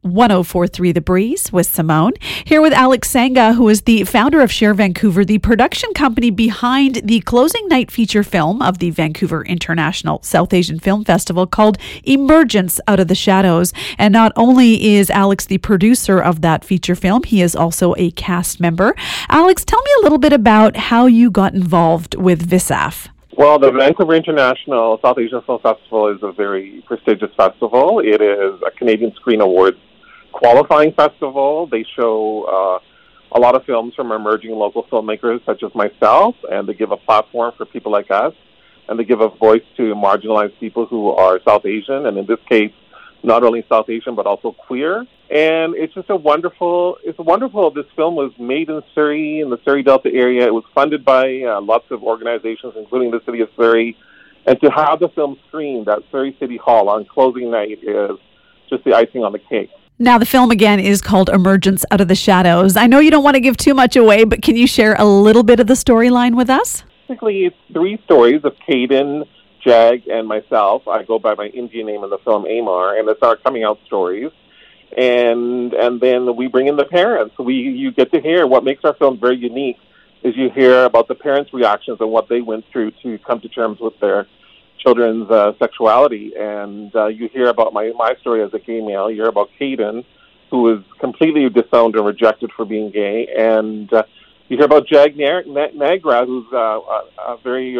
1043 The Breeze with Simone. Here with Alex Sanga, who is the founder of Share Vancouver, the production company behind the closing night feature film of the Vancouver International South Asian Film Festival called Emergence Out of the Shadows. And not only is Alex the producer of that feature film, he is also a cast member. Alex, tell me a little bit about how you got involved with VISAF. Well, the Vancouver International South Asian Film Festival is a very prestigious festival. It is a Canadian Screen Awards qualifying festival. They show a lot of films from emerging local filmmakers such as myself, and they give a platform for people like us, and they give a voice to marginalized people who are South Asian, and in this case, not only South Asian, but also queer. And it's just wonderful. This film was made in Surrey, in the Surrey Delta area. It was funded by lots of organizations, including the City of Surrey. And to have the film screened at Surrey City Hall on closing night is just the icing on the cake. Now, the film, again, is called Emergence Out of the Shadows. I know you don't want to give too much away, but can you share a little bit of the storyline with us? Basically, it's three stories of Caden, Jag, and myself. I go by my Indian name in the film, Amar, and it's our coming out stories. And then we bring in the parents. You get to hear what makes our film very unique is you hear about the parents' reactions and what they went through to come to terms with their children's sexuality. And you hear about my story as a gay male. You hear about Caden, who was completely disowned and rejected for being gay. And you hear about Jag Nagra, who's a very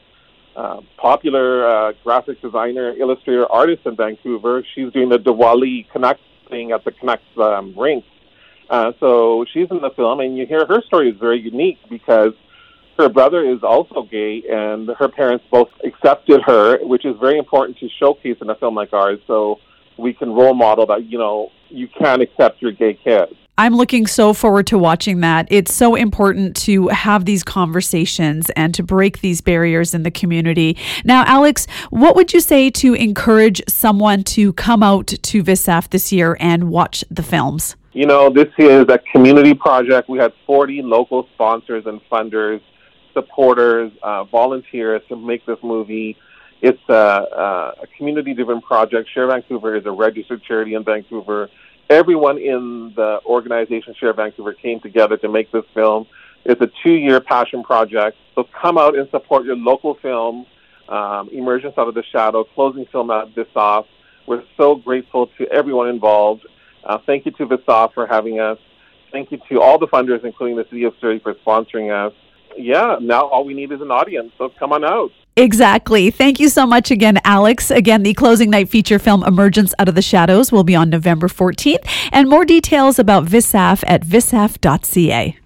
popular graphic designer, illustrator, artist in Vancouver. She's doing the Diwali Canucks thing at the Canucks rink. So she's in the film, and you hear her story is very unique because her brother is also gay, and her parents both accepted her, which is very important to showcase in a film like ours, so we can role model that, you can accept your gay kids. I'm looking so forward to watching that. It's so important to have these conversations and to break these barriers in the community. Now, Alex, what would you say to encourage someone to come out to VISAF this year and watch the films? This is a community project. We had 40 local sponsors and funders, supporters, volunteers to make this movie. It's a community-driven project. Share Vancouver is a registered charity in Vancouver. Everyone in the organization Share Vancouver came together to make this film. It's a 2-year passion project. So come out and support your local film, Emergence Out of the Shadow, closing film at VISAF. We're so grateful to everyone involved. Thank you to VISAF for having us. Thank you to all the funders, including the City of Surrey, for sponsoring us. Yeah, now all we need is an audience, so come on out. Exactly. Thank you so much again, Alex. Again, the closing night feature film Emergence Out of the Shadows will be on November 14th, and more details about VISAF at visaf.ca.